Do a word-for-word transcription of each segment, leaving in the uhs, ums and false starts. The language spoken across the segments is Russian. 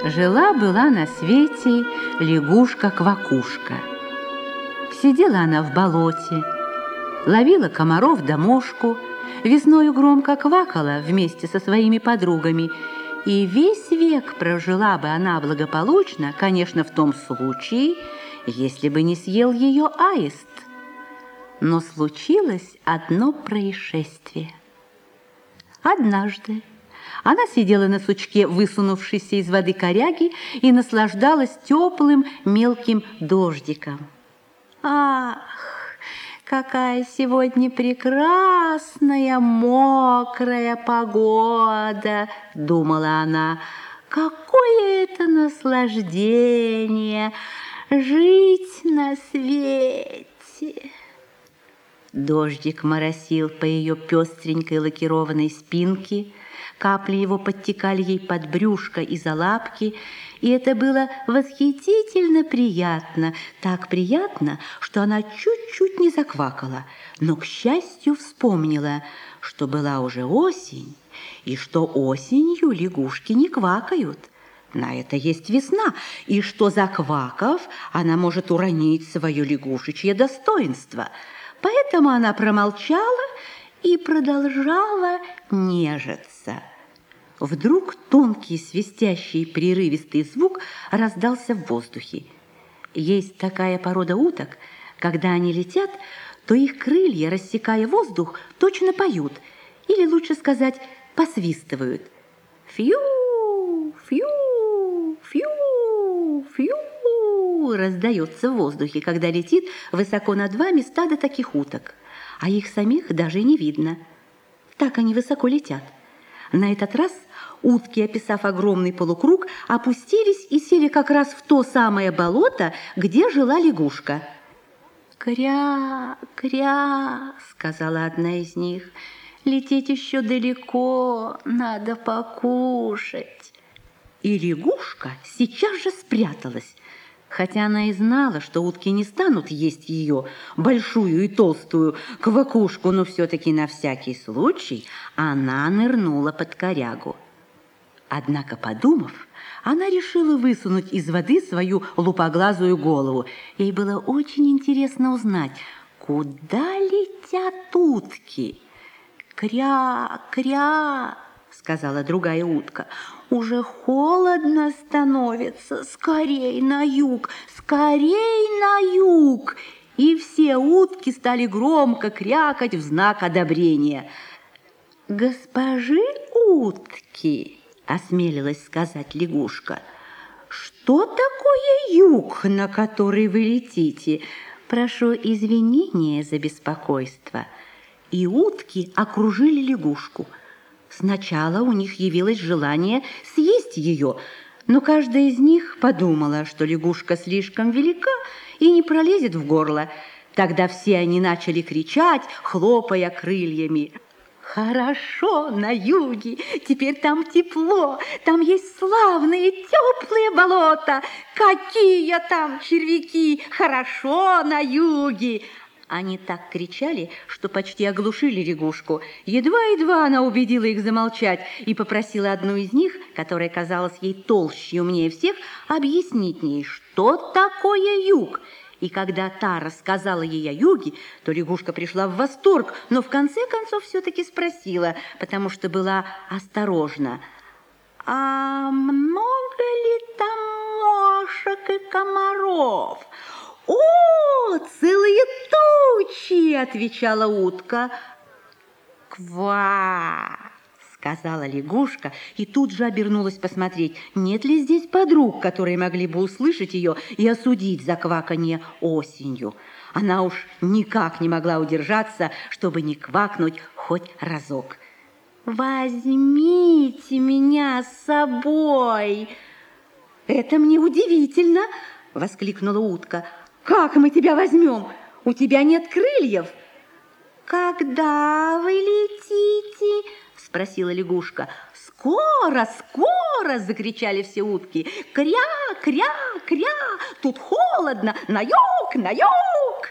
Жила-была на свете лягушка-квакушка. Сидела она в болоте, ловила комаров да мошку, весною громко квакала вместе со своими подругами, и весь век прожила бы она благополучно, конечно, в том случае, если бы не съел ее аист. Но случилось одно происшествие. Однажды она сидела на сучке, высунувшейся из воды коряги, и наслаждалась теплым мелким дождиком. Ах, какая сегодня прекрасная мокрая погода, думала она. Какое это наслаждение жить на свете! Дождик моросил по ее пестренькой лакированной спинке, капли его подтекали ей под брюшко и за лапки, и это было восхитительно приятно, так приятно, что она чуть-чуть не заквакала, но, к счастью, вспомнила, что была уже осень, и что осенью лягушки не квакают. На это есть весна, и что, заквакав, она может уронить свое лягушечье достоинство. Поэтому она промолчала и продолжала нежиться. Вдруг тонкий, свистящий, прерывистый звук раздался в воздухе. Есть такая порода уток, когда они летят, то их крылья, рассекая воздух, точно поют, или, лучше сказать, посвистывают. Фью, фью, фью, фью. Раздается в воздухе, когда летит высоко над вами стадо таких уток, а их самих даже и не видно. Так они высоко летят. На этот раз утки, описав огромный полукруг, опустились и сели как раз в то самое болото, где жила лягушка. «Кря, кря», — сказала одна из них, — «лететь еще далеко, надо покушать». И лягушка сейчас же спряталась, хотя она и знала, что утки не станут есть ее, большую и толстую квакушку, но все-таки на всякий случай она нырнула под корягу. Однако, подумав, она решила высунуть из воды свою лупоглазую голову. Ей было очень интересно узнать, куда летят утки. «Кря, кря», — сказала другая утка, — «уже холодно становится, скорей на юг, скорей на юг!» И все утки стали громко крякать в знак одобрения. «Госпожи утки», — осмелилась сказать лягушка, — «что такое юг, на который вы летите? Прошу извинения за беспокойство». И утки окружили лягушку. Сначала у них явилось желание съесть ее, но каждая из них подумала, что лягушка слишком велика и не пролезет в горло. Тогда все они начали кричать, хлопая крыльями. «Хорошо на юге, теперь там тепло, там есть славные теплые болота. Какие там червяки, хорошо на юге!» Они так кричали, что почти оглушили лягушку. Едва-едва она убедила их замолчать и попросила одну из них, которая казалась ей толще и умнее всех, объяснить ей, что такое юг. И когда та рассказала ей о юге, то лягушка пришла в восторг, но в конце концов все-таки спросила, потому что была осторожна: «А много ли там мошек и комаров?» «О, целые тучи!» – отвечала утка. «Ква!» – сказала лягушка и тут же обернулась посмотреть, нет ли здесь подруг, которые могли бы услышать ее и осудить за кваканье осенью. Она уж никак не могла удержаться, чтобы не квакнуть хоть разок. «Возьмите меня с собой!» «Это мне удивительно!» – воскликнула утка. «Как мы тебя возьмем? У тебя нет крыльев!» «Когда вы летите?» – спросила лягушка. «Скоро, скоро!» – закричали все утки. «Кря, кря, кря! Тут холодно! На юг, на юг!»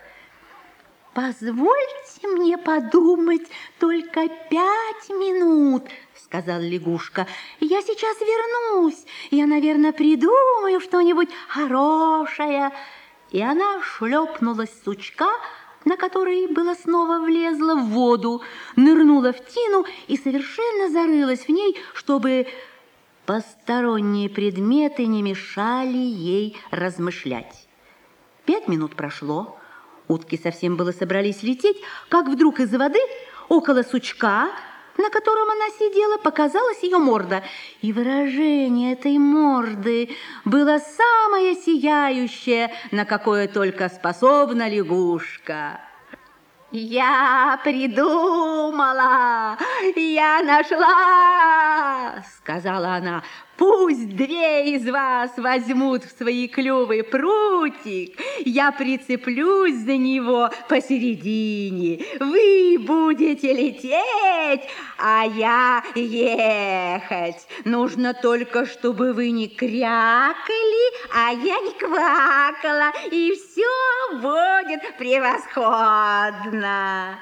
«Позвольте мне подумать только пять минут», – сказала лягушка. «Я сейчас вернусь. Я, наверное, придумаю что-нибудь хорошее». И она шлепнулась с сучка, на который было снова влезла в воду, нырнула в тину и совершенно зарылась в ней, чтобы посторонние предметы не мешали ей размышлять. Пять минут прошло, утки совсем было собрались лететь, как вдруг из воды около сучка, на котором она сидела, показалась ее морда. И выражение этой морды было самое сияющее, на какое только способна лягушка. «Я придумала! Я нашла!» — сказала она. «Пусть две из вас возьмут в свои клювы прутик, я прицеплюсь за него посередине. Вы будете лететь, а я ехать. Нужно только, чтобы вы не крякали, а я не квакала, и все будет превосходно».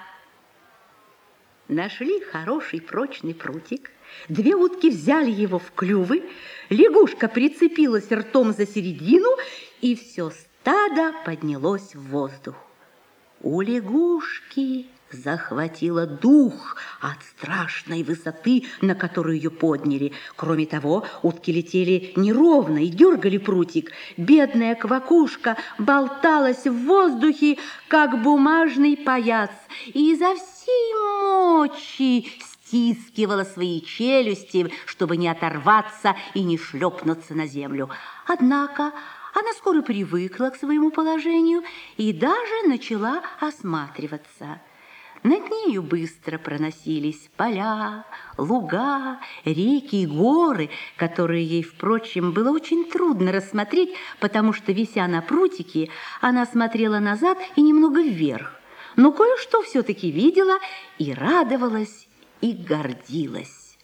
Нашли хороший прочный прутик. Две утки взяли его в клювы, лягушка прицепилась ртом за середину, и все стадо поднялось в воздух. У лягушки захватило дух от страшной высоты, на которую ее подняли. Кроме того, утки летели неровно и дергали прутик. Бедная квакушка болталась в воздухе, как бумажный паяц, и изо всей мочи стискивала свои челюсти, чтобы не оторваться и не шлепнуться на землю. Однако она скоро привыкла к своему положению и даже начала осматриваться. Над нею быстро проносились поля, луга, реки и горы, которые ей, впрочем, было очень трудно рассмотреть, потому что, вися на прутике, она смотрела назад и немного вверх. Но кое-что все-таки видела и радовалась, и гордилась.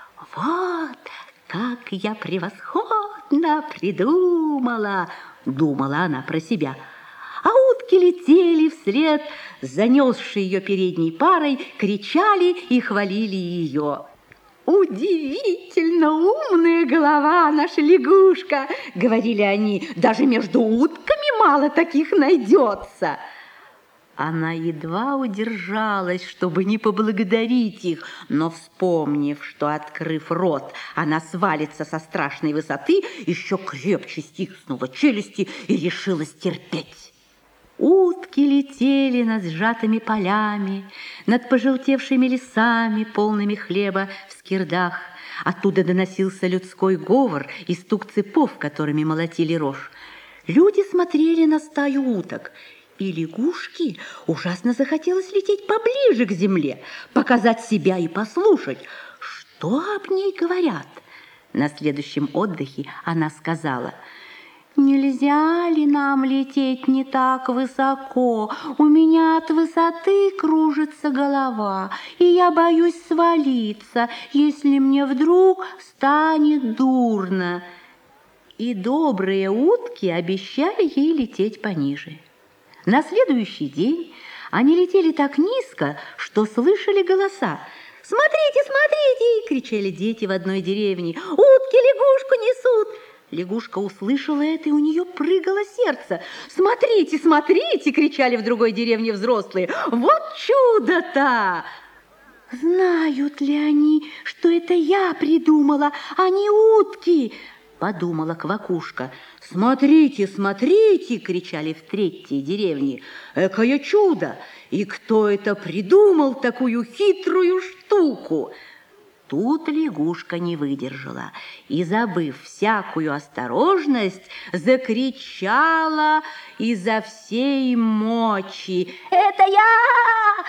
«Вот как я превосходно придумала!» — думала она про себя. А утки летели вслед, занесшие ее передней парой, кричали и хвалили ее. «Удивительно умная голова наша лягушка!» — говорили они. «Даже между утками мало таких найдется!» Она едва удержалась, чтобы не поблагодарить их, но, вспомнив, что, открыв рот, она свалится со страшной высоты, еще крепче стиснула челюсти и решилась терпеть. Утки летели над сжатыми полями, над пожелтевшими лесами, полными хлеба в скирдах. Оттуда доносился людской говор и стук цепов, которыми молотили рожь. Люди смотрели на стаю уток, и лягушке ужасно захотелось лететь поближе к земле, показать себя и послушать, что об ней говорят. На следующем отдыхе она сказала: «Нельзя ли нам лететь не так высоко? У меня от высоты кружится голова, и я боюсь свалиться, если мне вдруг станет дурно». И добрые утки обещали ей лететь пониже. На следующий день они летели так низко, что слышали голоса. «Смотрите, смотрите!» – кричали дети в одной деревне. «Утки лягушку несут!» Лягушка услышала это, и у нее прыгало сердце. «Смотрите, смотрите!» – кричали в другой деревне взрослые. «Вот чудо-то!» «Знают ли они, что это я придумала, а не утки?» – подумала квакушка. «Смотрите, смотрите!» – кричали в третьей деревне. «Экое чудо! И кто это придумал такую хитрую штуку?» Тут лягушка не выдержала и, забыв всякую осторожность, закричала изо всей мочи: «Это я!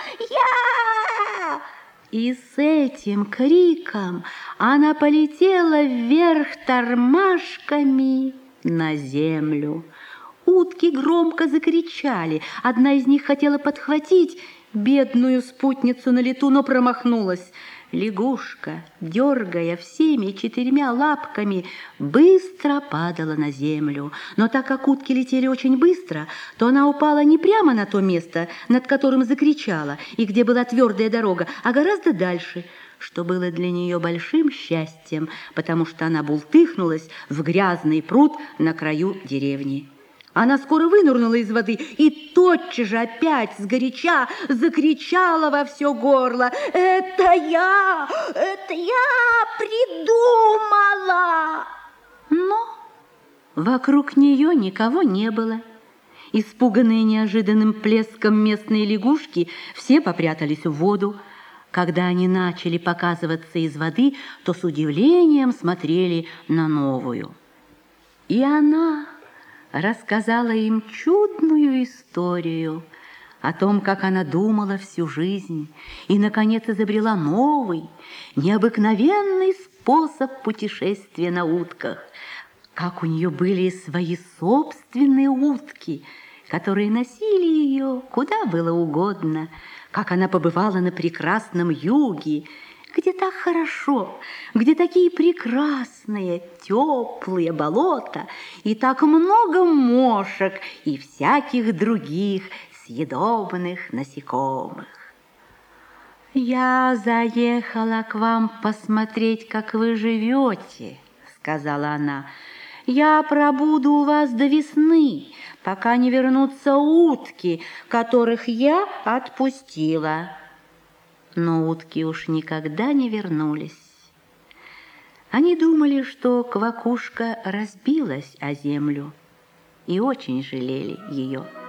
Я!» И с этим криком она полетела вверх тормашками на землю. Утки громко закричали. Одна из них хотела подхватить бедную спутницу на лету, но промахнулась. Лягушка, дергая всеми четырьмя лапками, быстро падала на землю. Но так как утки летели очень быстро, то она упала не прямо на то место, над которым закричала, и где была твердая дорога, а гораздо дальше. что было для нее большим счастьем, потому что она бултыхнулась в грязный пруд на краю деревни. Она скоро вынырнула из воды и тотчас же опять сгоряча закричала во все горло: «Это я! Это я придумала!» Но вокруг нее никого не было. Испуганные неожиданным плеском местные лягушки все попрятались в воду. Когда они начали показываться из воды, то с удивлением смотрели на новую. И она рассказала им чудную историю о том, как она думала всю жизнь и, наконец, изобрела новый, необыкновенный способ путешествия на утках, как у нее были свои собственные утки, которые носили ее куда было угодно, как она побывала на прекрасном юге, где так хорошо, где такие прекрасные, теплые болота и так много мошек и всяких других съедобных насекомых. «Я заехала к вам посмотреть, как вы живете», — сказала она. «Я пробуду у вас до весны, пока не вернутся утки, которых я отпустила». Но утки уж никогда не вернулись. Они думали, что квакушка разбилась о землю и очень жалели ее.